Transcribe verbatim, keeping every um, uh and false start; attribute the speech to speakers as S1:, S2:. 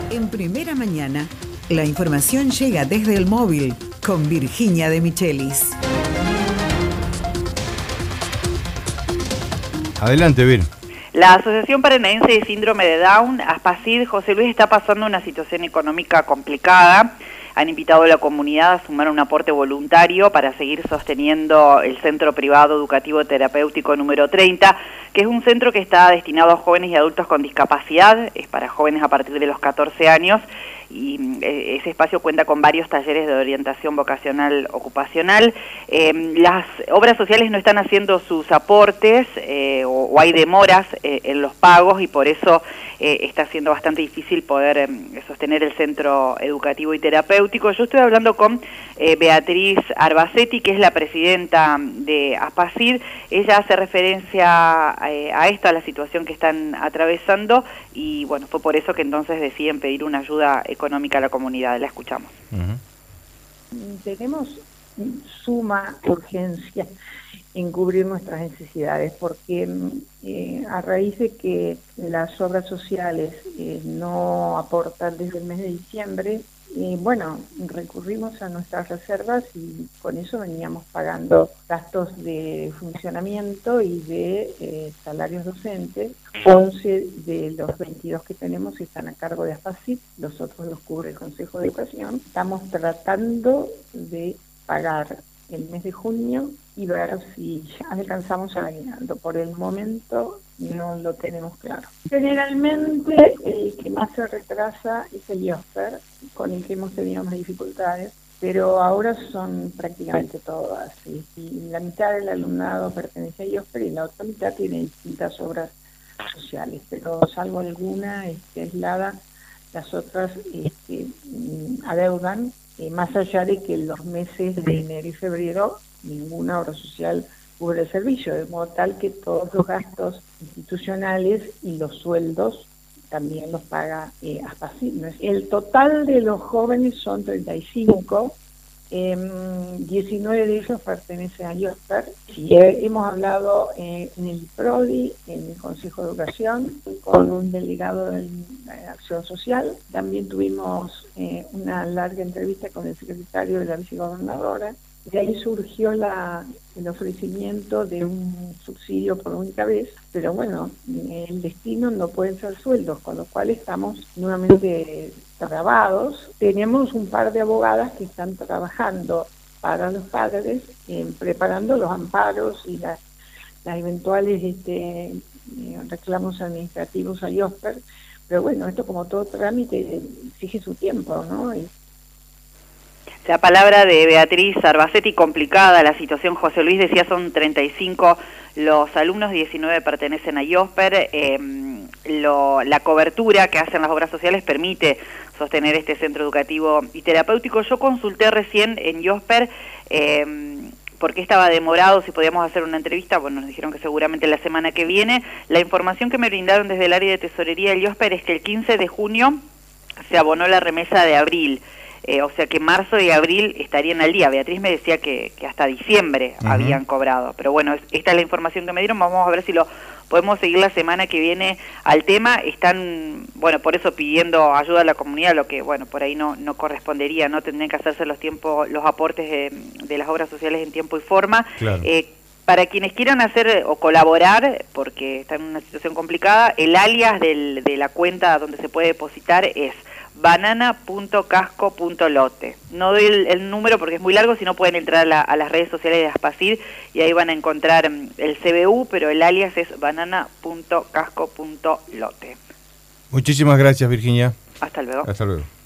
S1: En Primera Mañana, la información llega desde el móvil con Virginia de Michelis.
S2: Adelante, Vir.
S3: La Asociación Paranaense de Síndrome de Down, ASPASID, José Luis, está pasando una situación económica complicada. Han invitado a la comunidad a sumar un aporte voluntario para seguir sosteniendo el Centro Privado Educativo Terapéutico número treinta, que es un centro que está destinado a jóvenes y adultos con discapacidad, es para jóvenes a partir de los catorce años, y ese espacio cuenta con varios talleres de orientación vocacional ocupacional. Eh, las obras sociales no están haciendo sus aportes eh, o, o hay demoras eh, en los pagos, y por eso eh, está siendo bastante difícil poder eh, sostener el centro educativo y terapéutico. Yo estoy hablando con eh, Beatriz Arbacetti, que es la presidenta de ASPASID. Ella hace referencia eh, a esto, a la situación que están atravesando, y bueno, fue por eso que entonces deciden pedir una ayuda económica a la comunidad. La escuchamos.
S4: Uh-huh. Tenemos suma urgencia en cubrir nuestras necesidades, porque eh, a raíz de que las obras sociales eh, no aportan desde el mes de diciembre, eh, bueno, recurrimos a nuestras reservas y con eso veníamos pagando gastos de funcionamiento y de eh, salarios docentes. once de los veintidós que tenemos están a cargo de ASPASID, los otros los cubre el Consejo de Educación. Estamos tratando de pagar el mes de junio y ver si ya alcanzamos a aguinaldo. Por el momento no lo tenemos claro. Generalmente el que más se retrasa es el IOSPER, con el que hemos tenido más dificultades, pero ahora son prácticamente todas. Y, y la mitad del alumnado pertenece a IOSPER y la otra mitad tiene distintas obras sociales, pero salvo alguna este, aislada, las otras este, adeudan. Eh, más allá de que en los meses de enero y febrero ninguna obra social cubre el servicio, de modo tal que todos los gastos institucionales y los sueldos también los paga eh, ASPASID. El total de los jóvenes son treinta y cinco, eh, diecinueve de ellos pertenecen a IOSPER. Sí, eh, hemos hablado eh, en el PRODI, en el Consejo de Educación, con un delegado de Acción Social. También tuvimos eh, una larga entrevista con el secretario de la vicegobernadora. De ahí surgió la, el ofrecimiento de un subsidio por única vez, pero bueno, el destino no pueden ser sueldos, con lo cual estamos nuevamente trabados. Tenemos un par de abogadas que están trabajando para los padres, eh, preparando los amparos y las, las eventuales este, reclamos administrativos a IOSPER, pero bueno, esto como todo trámite exige su tiempo, ¿no? Y,
S3: la palabra de Beatriz Arbacetti, complicada la situación. José Luis decía, son treinta y cinco los alumnos, diecinueve pertenecen a IOSPER. Eh, lo, la cobertura que hacen las obras sociales permite sostener este centro educativo y terapéutico. Yo consulté recién en IOSPER eh, por qué estaba demorado, si podíamos hacer una entrevista. Bueno, nos dijeron que seguramente la semana que viene. La información que me brindaron desde el área de tesorería del IOSPER es que el quince de junio se abonó la remesa de abril. Eh, o sea que marzo y abril estarían al día. Beatriz me decía que, que hasta diciembre uh-huh. habían cobrado. Pero bueno, es, esta es la información que me dieron. Vamos a ver si lo podemos seguir la semana que viene al tema. Están, bueno, por eso pidiendo ayuda a la comunidad, lo que, bueno, por ahí no, no correspondería, ¿no? Tendrían que hacerse los tiempos, los aportes de, de las obras sociales en tiempo y forma. Claro. Eh, para quienes quieran hacer o colaborar, porque están en una situación complicada, el alias del, de la cuenta donde se puede depositar es banana punto casco punto lote. No doy el, el número porque es muy largo, si no pueden entrar a, la, a las redes sociales de ASPASID y ahí van a encontrar el C B U, pero el alias es banana punto casco punto lote.
S2: Muchísimas gracias, Virginia.
S3: Hasta luego.
S2: Hasta luego.